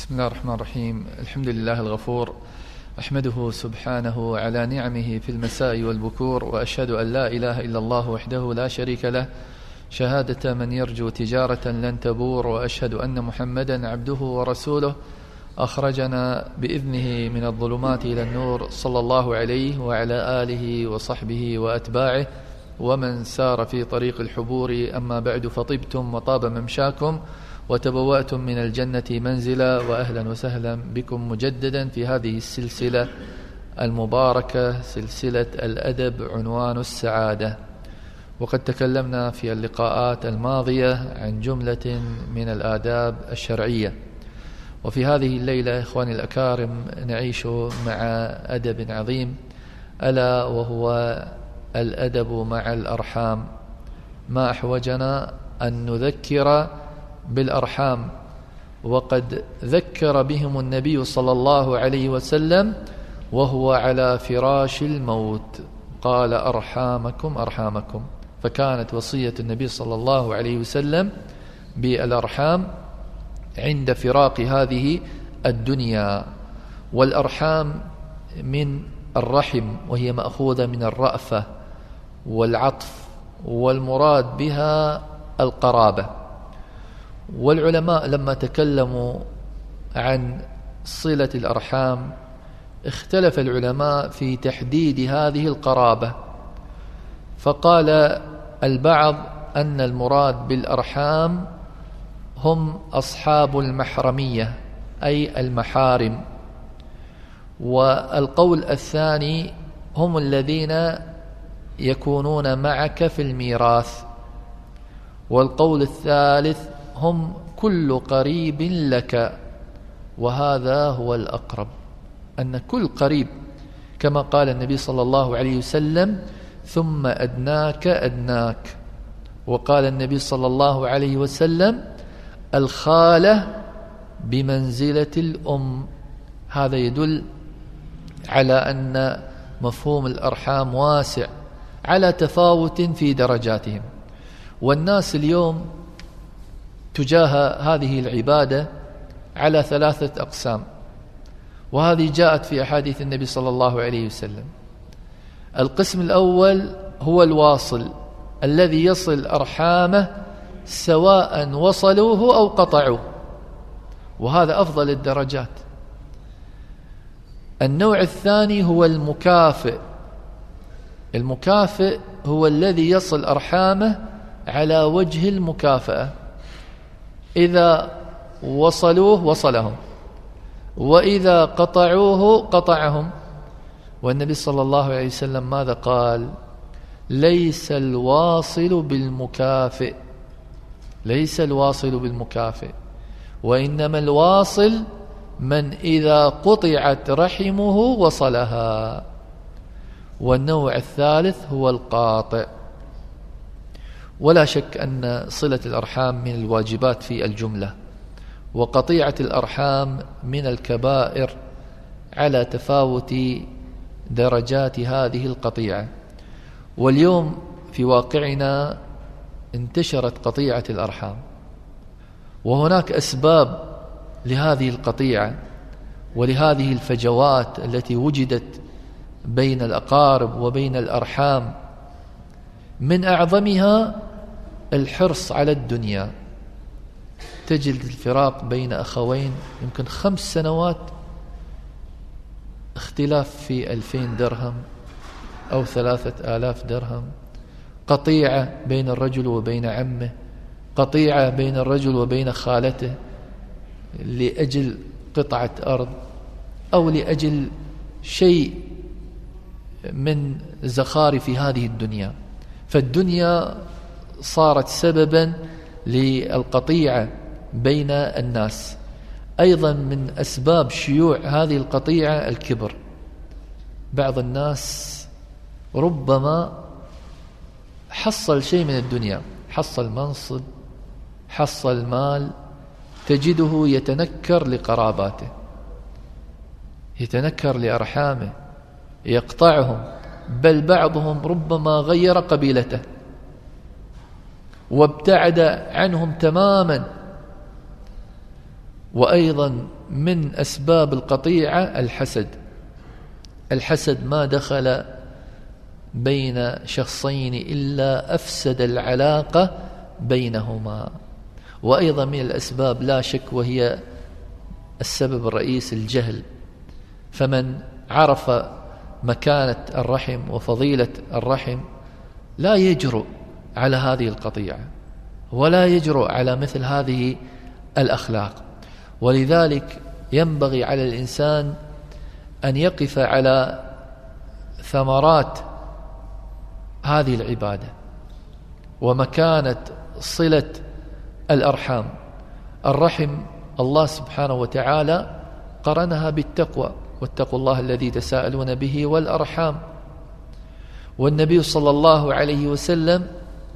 بسم الله الرحمن الرحيم. الحمد لله الغفور، أحمده سبحانه على نعمه في المساء والبكور، وأشهد أن لا إله إلا الله وحده لا شريك له شهادة من يرجو تجارة لن تبور، وأشهد أن محمدا عبده ورسوله أخرجنا بإذنه من الظلمات إلى النور، صلى الله عليه وعلى آله وصحبه وأتباعه ومن سار في طريق الحبور. أما بعد، فطبتم وطاب ممشاكم وتبوأتم من الجنة منزلا، وأهلا وسهلا بكم مجددا في هذه السلسلة المباركة، سلسلة الأدب عنوان السعادة. وقد تكلمنا في اللقاءات الماضية عن جملة من الآداب الشرعية، وفي هذه الليلة إخواني الأكارم نعيش مع أدب عظيم، ألا وهو الأدب مع الأرحام. ما أحوجنا أن نذكر بالأرحام، وقد ذكر بهم النبي صلى الله عليه وسلم وهو على فراش الموت، قال أرحامكم أرحامكم. فكانت وصية النبي صلى الله عليه وسلم بالأرحام عند فراق هذه الدنيا. والأرحام من الرحم، وهي مأخوذة من الرأفة والعطف، والمراد بها القرابة. والعلماء لما تكلموا عن صلة الأرحام اختلف العلماء في تحديد هذه القرابة، فقال البعض أن المراد بالأرحام هم أصحاب المحرمية أي المحارم، والقول الثاني هم الذين يكونون معك في الميراث، والقول الثالث هم كل قريب لك. وهذا هو الأقرب، أن كل قريب، كما قال النبي صلى الله عليه وسلم ثم أدناك أدناك. وقال النبي صلى الله عليه وسلم الخالة بمنزلة الأم. هذا يدل على أن مفهوم الأرحام واسع على تفاوت في درجاتهم. والناس اليوم تجاه هذه العبادة على ثلاثة أقسام، وهذه جاءت في أحاديث النبي صلى الله عليه وسلم. القسم الأول هو الواصل الذي يصل أرحامه سواء وصلوه أو قطعوه، وهذا أفضل الدرجات. النوع الثاني هو المكافئ. المكافئ هو الذي يصل أرحامه على وجه المكافأة، إذا وصلوه وصلهم، وإذا قطعوه قطعهم. والنبي صلى الله عليه وسلم ماذا قال؟ ليس الواصل بالمكافئ، ليس الواصل بالمكافئ، وإنما الواصل من إذا قطعت رحمه وصلها. والنوع الثالث هو القاطع. ولا شك أن صلة الأرحام من الواجبات في الجملة، وقطيعة الأرحام من الكبائر على تفاوت درجات هذه القطيعة. واليوم في واقعنا انتشرت قطيعة الأرحام، وهناك أسباب لهذه القطيعة ولهذه الفجوات التي وجدت بين الأقارب وبين الأرحام. من أعظمها الحرص على الدنيا. تجد الفراق بين أخوين يمكن 5 سنوات، اختلاف في 2000 درهم أو 3000 درهم، قطيعة بين الرجل وبين عمه، قطيعة بين الرجل وبين خالته لأجل قطعة أرض أو لأجل شيء من زخارف هذه الدنيا. فالدنيا صارت سببا للقطيعة بين الناس. أيضا من أسباب شيوع هذه القطيعة الكبر. بعض الناس ربما حصل شيء من الدنيا، حصل منصب، حصل مال، تجده يتنكر لقراباته، يتنكر لأرحامه، يقطعهم، بل بعضهم ربما غير قبيلته وابتعد عنهم تماما. وأيضا من أسباب القطيعة الحسد ما دخل بين شخصين إلا أفسد العلاقة بينهما. وأيضا من الأسباب لا شك وهي السبب الرئيس الجهل، فمن عرف مكانة الرحم وفضيلة الرحم لا يجرؤ على هذه القطيعة ولا يجرؤ على مثل هذه الأخلاق. ولذلك ينبغي على الإنسان أن يقف على ثمرات هذه العبادة ومكانة صلة الأرحام. الرحم الله سبحانه وتعالى قرنها بالتقوى، واتقوا الله الذي تساءلون به والأرحام. والنبي صلى الله عليه وسلم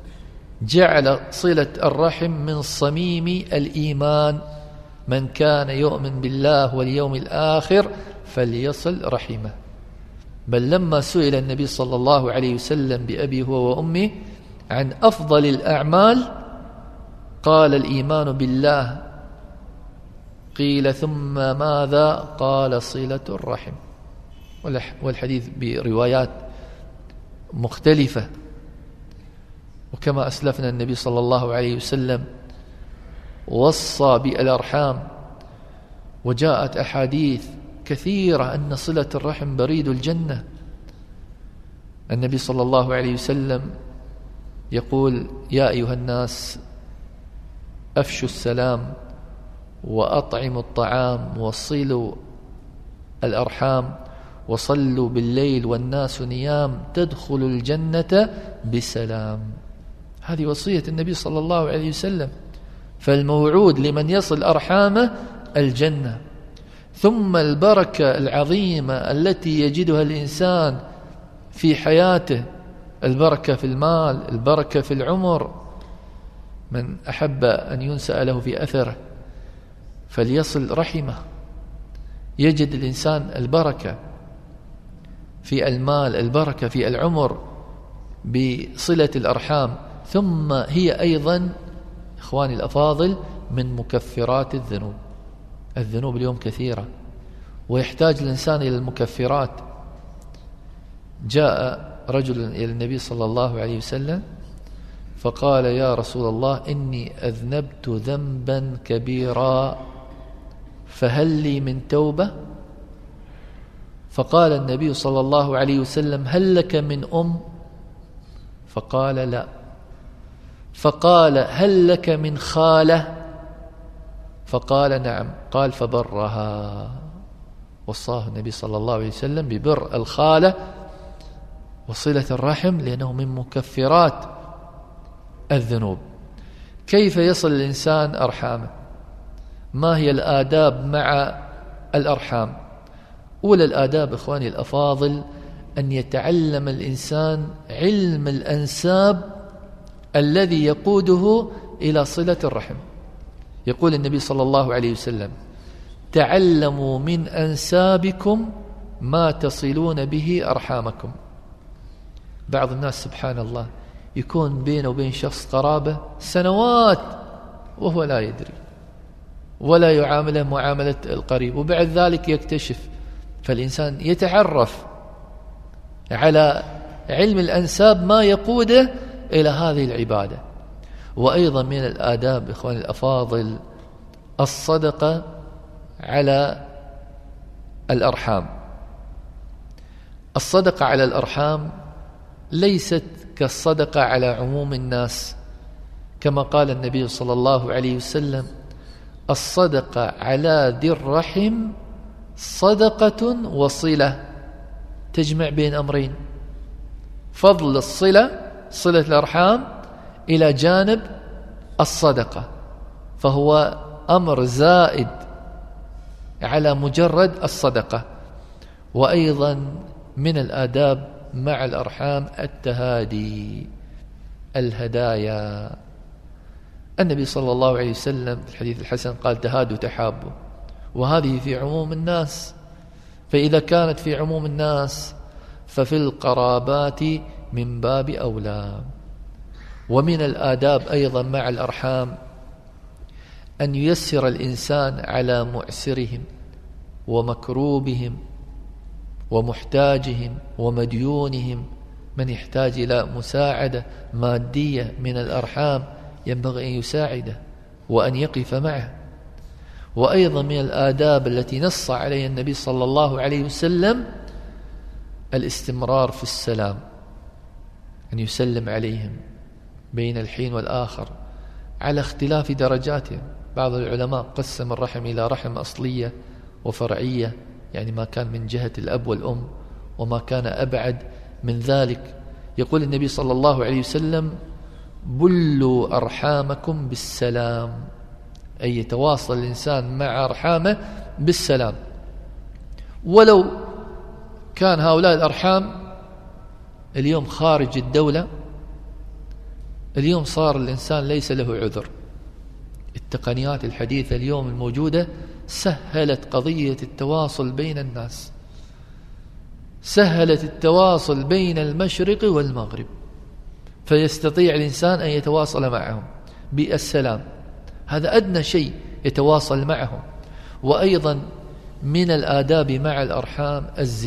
جعل صلة الرحم من صميم الإيمان: من كان يؤمن بالله واليوم الآخر فليصل رحمه. بل لما سئل النبي صلى الله عليه وسلم بأبي هو وأمي عن أفضل الأعمال قال: الإيمان بالله. قيل: ثم ماذا؟ قال: صلة الرحم. والحديث بروايات مختلفة. وكما أسلفنا النبي صلى الله عليه وسلم وصى بالأرحام، وجاءت أحاديث كثيرة أن صلة الرحم بريد الجنة. النبي صلى الله عليه وسلم يقول: يا أيها الناس أفشوا السلام وأطعموا الطعام وصلوا الأرحام وصلوا بالليل والناس نيام تدخلوا الجنة بسلام. هذه وصية النبي صلى الله عليه وسلم. فالموعود لمن يصل أرحامه الجنة. ثم البركة العظيمة التي يجدها الإنسان في حياته، البركة في المال، البركة في العمر. من أحب أن ينسأ له في أثره فليصل رحمه. يجد الإنسان البركة في المال، البركة في العمر بصلة الأرحام. ثم هي أيضا إخواني الأفاضل من مكفرات الذنوب. الذنوب اليوم كثيرة ويحتاج الإنسان إلى المكفرات. جاء رجل إلى النبي صلى الله عليه وسلم فقال: يا رسول الله إني أذنبت ذنبا كبيرا فهل لي من توبة؟ فقال النبي صلى الله عليه وسلم: هل لك من أم؟ فقال: لا. فقال: هل لك من خالة؟ فقال: نعم. قال: فبرها. وصاه النبي صلى الله عليه وسلم ببر الخالة وصلة الرحم لأنه من مكفرات الذنوب. كيف يصل الإنسان أرحامه؟ ما هي الآداب مع الأرحام؟ أولى الآداب إخواني الأفاضل أن يتعلم الإنسان علم الأنساب الذي يقوده إلى صلة الرحم. يقول النبي صلى الله عليه وسلم: تعلموا من أنسابكم ما تصلون به أرحامكم. بعض الناس سبحان الله يكون بينه وبين شخص قرابة سنوات وهو لا يدري ولا يعامله معاملة القريب، وبعد ذلك يكتشف. فالإنسان يتعرف على علم الأنساب ما يقوده إلى هذه العبادة. وأيضا من الآداب إخواني الأفاضل الصدقة على الأرحام. الصدقة على الأرحام ليست كالصدقة على عموم الناس، كما قال النبي صلى الله عليه وسلم: الصدقة على ذي الرحم صدقة وصلة. تجمع بين أمرين: فضل الصلة، صلة الأرحام، إلى جانب الصدقة، فهو أمر زائد على مجرد الصدقة. وأيضا من الآداب مع الأرحام التهادي، الهدايا. النبي صلى الله عليه وسلم في الحديث الحسن قال: تهادوا تحابوا. وهذه في عموم الناس، فإذا كانت في عموم الناس ففي القرابات من باب أولى. ومن الآداب أيضا مع الأرحام أن ييسر الإنسان على معسرهم ومكروبهم ومحتاجهم ومديونهم. من يحتاج إلى مساعدة مادية من الأرحام ينبغي أن يساعده وأن يقف معه. وأيضا من الآداب التي نص عليها النبي صلى الله عليه وسلم الاستمرار في السلام، أن يسلم عليهم بين الحين والآخر على اختلاف درجاتهم. بعض العلماء قسم الرحم إلى رحم أصلية وفرعية، يعني ما كان من جهة الأب والأم وما كان أبعد من ذلك. يقول النبي صلى الله عليه وسلم: بلوا أرحامكم بالسلام، أي يتواصل الإنسان مع أرحامه بالسلام. ولو كان هؤلاء الأرحام اليوم خارج الدولة، اليوم صار الإنسان ليس له عذر. التقنيات الحديثة اليوم الموجودة سهلت قضية التواصل بين الناس، سهلت التواصل بين المشرق والمغرب، فيستطيع الإنسان أن يتواصل معهم بالسلام. هذا أدنى شيء يتواصل معهم. وأيضا من الآداب مع الأرحام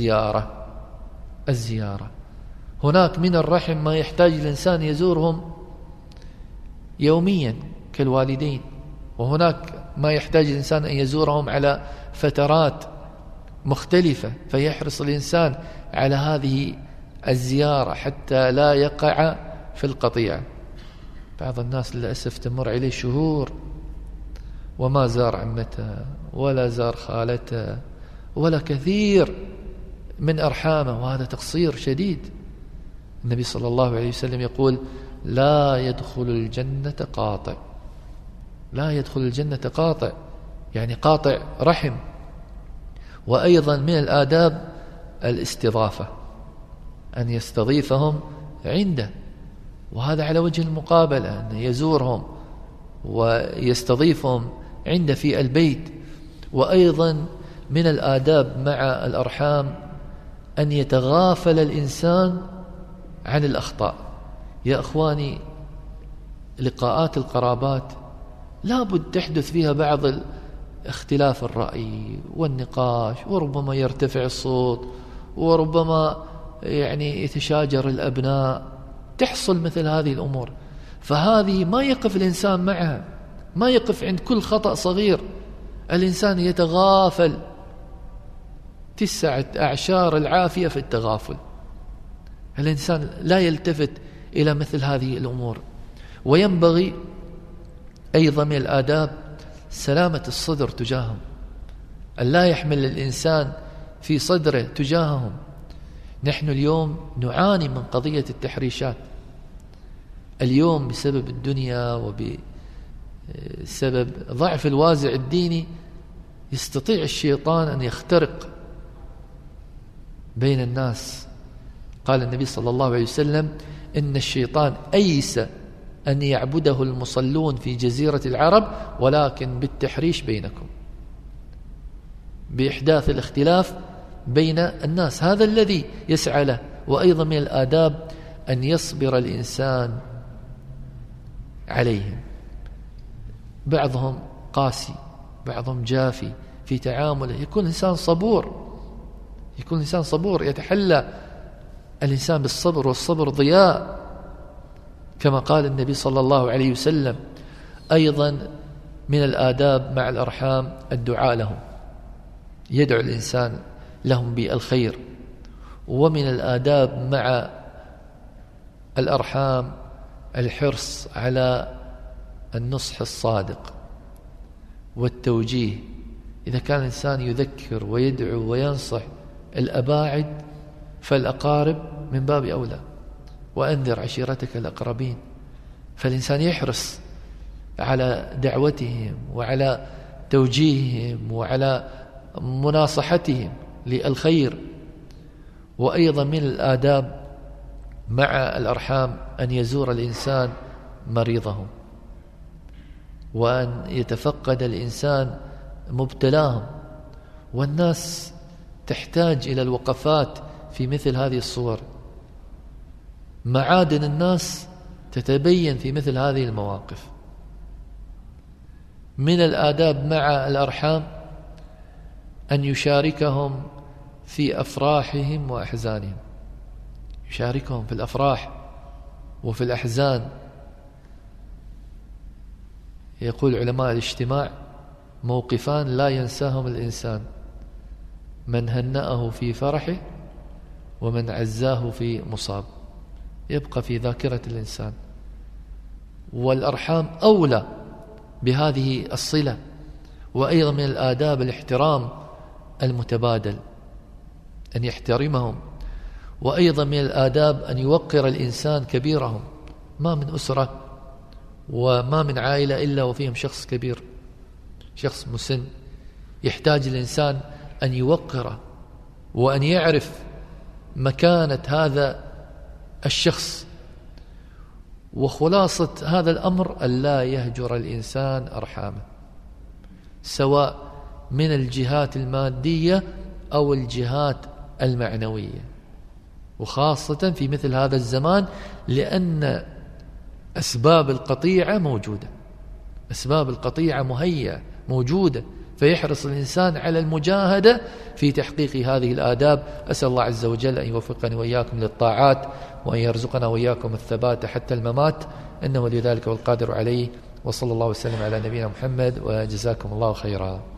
الزيارة. هناك من الرحم ما يحتاج الإنسان يزورهم يوميا كالوالدين، وهناك ما يحتاج الإنسان أن يزورهم على فترات مختلفة، فيحرص الإنسان على هذه الزيارة حتى لا يقع في القطيعة. بعض الناس للأسف تمر عليه شهور وما زار عمته ولا زار خالته ولا كثير من أرحامه، وهذا تقصير شديد. النبي صلى الله عليه وسلم يقول: لا يدخل الجنة قاطع. لا يدخل الجنة قاطع، يعني قاطع رحم. وأيضا من الآداب الاستضافة، أن يستضيفهم عنده، وهذا على وجه المقابلة، أن يزورهم ويستضيفهم عنده في البيت. وأيضا من الآداب مع الأرحام أن يتغافل الإنسان عن الأخطاء. يا أخواني، لقاءات القرابات لا بد تحدث فيها بعض اختلاف الرأي والنقاش، وربما يرتفع الصوت، وربما يعني يتشاجر الأبناء، تحصل مثل هذه الأمور. فهذه ما يقف الإنسان معها، ما يقف عند كل خطأ صغير. الإنسان يتغافل، 9 أعشار العافية في التغافل. الإنسان لا يلتفت إلى مثل هذه الأمور. وينبغي أيضا من الآداب سلامة الصدر تجاههم، أن لا يحمل الإنسان في صدره تجاههم. نحن اليوم نعاني من قضية التحريشات. اليوم بسبب الدنيا وبسبب ضعف الوازع الديني يستطيع الشيطان أن يخترق بين الناس. قال النبي صلى الله عليه وسلم: إن الشيطان أيس أن يعبده المصلون في جزيرة العرب، ولكن بالتحريش بينكم، بإحداث الاختلاف بين الناس، هذا الذي يسعى له. وأيضا من الآداب أن يصبر الإنسان عليهم. بعضهم قاسي، بعضهم جافي في تعامله. يكون الإنسان صبور، يتحلى الإنسان بالصبر، والصبر ضياء كما قال النبي صلى الله عليه وسلم. أيضا من الآداب مع الأرحام الدعاء لهم، يدعو الإنسان لهم بالخير. ومن الآداب مع الأرحام الحرص على النصح الصادق والتوجيه. إذا كان الإنسان يذكر ويدعو وينصح الأباعد، فالأقارب من باب أولى. وأنذر عشيرتك الأقربين. فالإنسان يحرص على دعوتهم وعلى توجيههم وعلى مناصحتهم للخير. وأيضا من الآداب مع الأرحام أن يزور الإنسان مريضهم، وأن يتفقد الإنسان مبتلاهم. والناس تحتاج إلى الوقفات في مثل هذه الصور. معادن الناس تتبين في مثل هذه المواقف. من الآداب مع الأرحام أن يشاركهم في أفراحهم وأحزانهم، يشاركهم في الأفراح وفي الأحزان. يقول علماء الاجتماع: موقفان لا ينساهم الإنسان، من هنأه في فرحه ومن عزاه في مصاب، يبقى في ذاكرة الإنسان. والأرحام أولى بهذه الصلة. وأيضا من الآداب الاحترام المتبادل، أن يحترمهم. وأيضا من الآداب أن يوقر الإنسان كبيرهم. ما من أسرة وما من عائلة إلا وفيهم شخص كبير، شخص مسن، يحتاج الإنسان أن يوقره وأن يعرف مكانة هذا الشخص. وخلاصة هذا الأمر أن لا يهجر الإنسان أرحامه، سواء من الجهات المادية أو الجهات المعنوية، وخاصة في مثل هذا الزمان، لأن أسباب القطيعة موجودة، أسباب القطيعة مهيئة موجودة، فيحرص الإنسان على المجاهدة في تحقيق هذه الآداب. أسأل الله عز وجل أن يوفقني وإياكم للطاعات، وأن يرزقنا وإياكم الثبات حتى الممات، إنه لذلك والقادر عليه. وصلى الله وسلم على نبينا محمد، وجزاكم الله خيرا.